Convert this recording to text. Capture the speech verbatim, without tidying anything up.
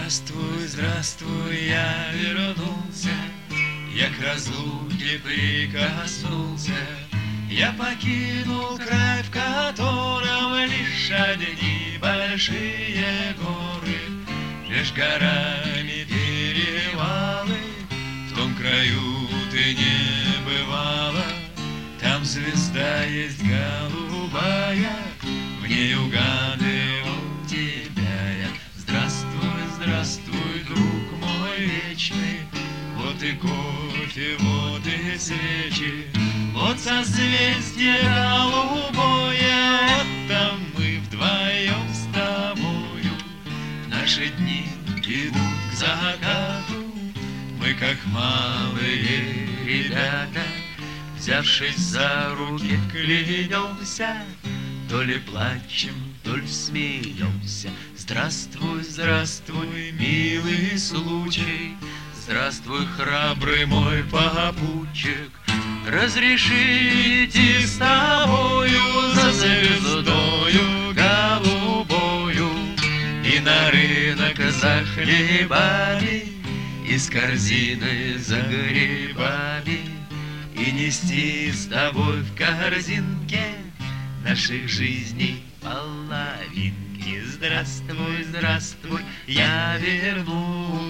Здравствуй, здравствуй, я вернулся, я к разлуке прикоснулся. Я покинул край, в котором лишь одни большие горы. Меж горами перевалы, в том краю ты не бывала. Там звезда есть голубая, в ней угадывал тебя я. Здравствуй, здравствуй, друг мой вечный, вот и кофе, вот и свечи, вот созвездие голубое, вот там мы вдвоем с тобою. Наши дни идут к закату, мы как малые ребята, взявшись за руки, клянемся, то ли плачем, то ли смеемся. Здравствуй, здравствуй, милый случай, здравствуй, храбрый мой попутчик. Разреши идти с тобою за звездою голубою и на рынок за хлебами, и с корзиной за грибами, и нести с тобой в корзинке наших жизней половинки. Здравствуй, здравствуй, я вернусь.